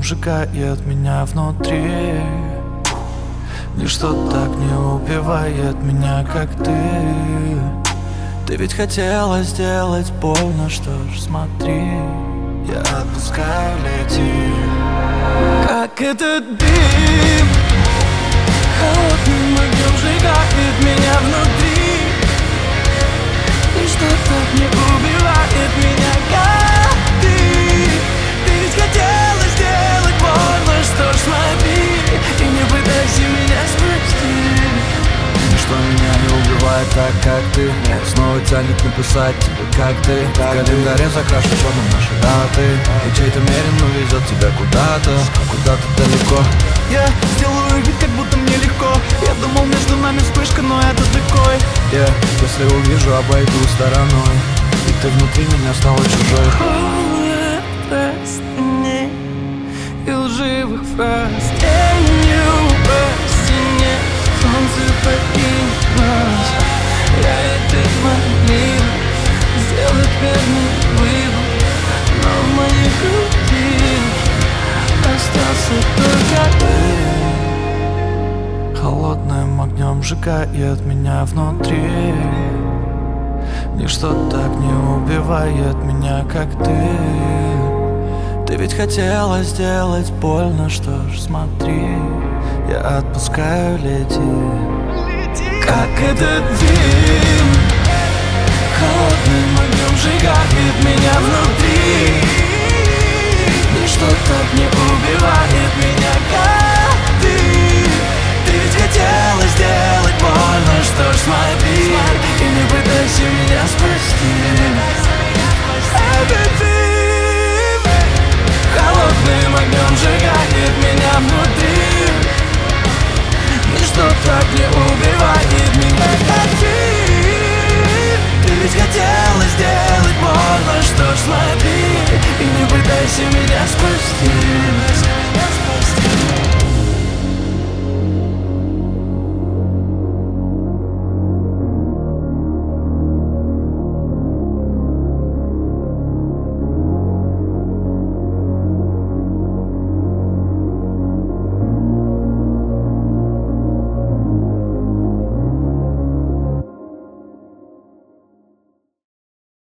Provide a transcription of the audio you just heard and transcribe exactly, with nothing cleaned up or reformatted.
сжигает меня внутри. Ничто так не убивает меня, как ты. Ты ведь хотела сделать больно, что ж, смотри, я отпускаю, лети. Как этот дым холодным огнем сжигает меня внутри. Ничто так не убивает меня, как ты. Ты ведь хотела сделать больно, что ж, смотри, и не пытайся меня спасти. Ничто меня не убивает так, как ты. Снова тянет написать тебе, как ты. В календаре закрашен черным наши даты, и чей-то медленно везет тебя куда-то, куда-то далеко. Я сделаю вид, как будто мне легко. Я думал, между нами вспышка, но это декой. Я, если увижу, обойду стороной, и ты внутри меня стала чужой. Холод простыней и лживых фраз, тенью по стене солнце покинулось. Я этот молил сделать верный выбор, но в моих груди остался только ты. Холодным огнем сжигает меня внутри. Ничто так не убивает меня, как ты. Ты ведь хотела сделать больно, что ж, смотри, я отпускаю, лети. Как этот дым холодным огнем сжигает меня внутри. Ничто так не убивает меня, как ты. Ты ведь хотела сделать больно, что ж, смотри, и не пытайся меня спасти. Этот дым холодным огнем сжигает меня внутри. Ничто так не убивает.